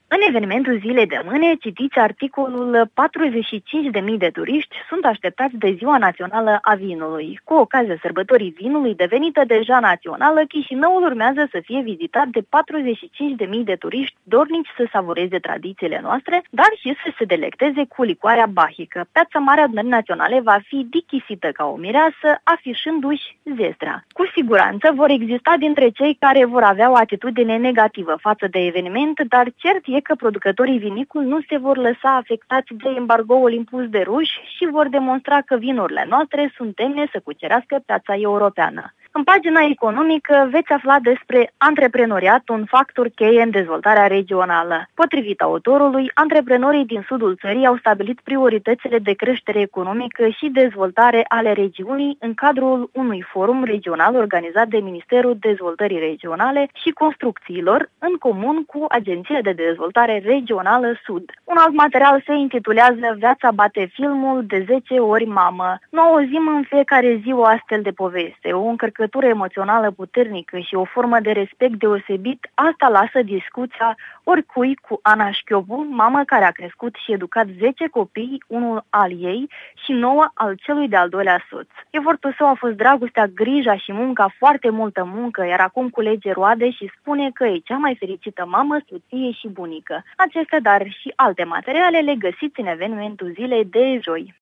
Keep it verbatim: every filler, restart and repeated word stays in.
În evenimentul zilei de mâine, citiți articolul patruzeci și cinci de mii de turiști sunt așteptați de Ziua Națională a Vinului. Cu ocazia sărbătorii vinului devenită deja națională, Chișinăul urmează să fie vizitat de patruzeci și cinci de mii de turiști dornici să savureze tradițiile noastre, dar și să se delecteze cu licoarea bahică. Piața Mare Adunării Naționale va fi dichisită ca o mireasă, afișându-și zestrea. Cu siguranță vor exista dintre cei care vor avea o atitudine negativă față de eveniment, dar cert e că producătorii viniculi nu se vor lăsa afectați de embargoul impus de ruși și vor demonstra că vinurile noastre sunt demne să cucerească piața europeană. În pagina economică veți afla despre antreprenoriat, un factor cheie în dezvoltarea regională. Potrivit autorului, antreprenorii din sudul țării au stabilit prioritățile de creștere economică și dezvoltare ale regiunii în cadrul unui forum regional organizat de Ministerul Dezvoltării Regionale și Construcțiilor, în comun cu Agenția de Dezvoltare Regională Sud. Un alt material se intitulează Viața bate filmul de zece ori mamă. Nu auzim în fiecare zi o astfel de poveste, o încărcătură emoțională puternică și o formă de respect deosebit, asta lasă discuția oricui cu Ana Șchiobu, mamă care a crescut și educat zece copii, unul al ei și nouă al celui de-al doilea soț. Efortul său a fost dragostea, grija și munca, foarte multă muncă, iar acum culege roade și spune că e cea mai fericită mamă, soție și bunică. Acestea, dar și alte materiale le găsiți în evenimentul zilei de joi.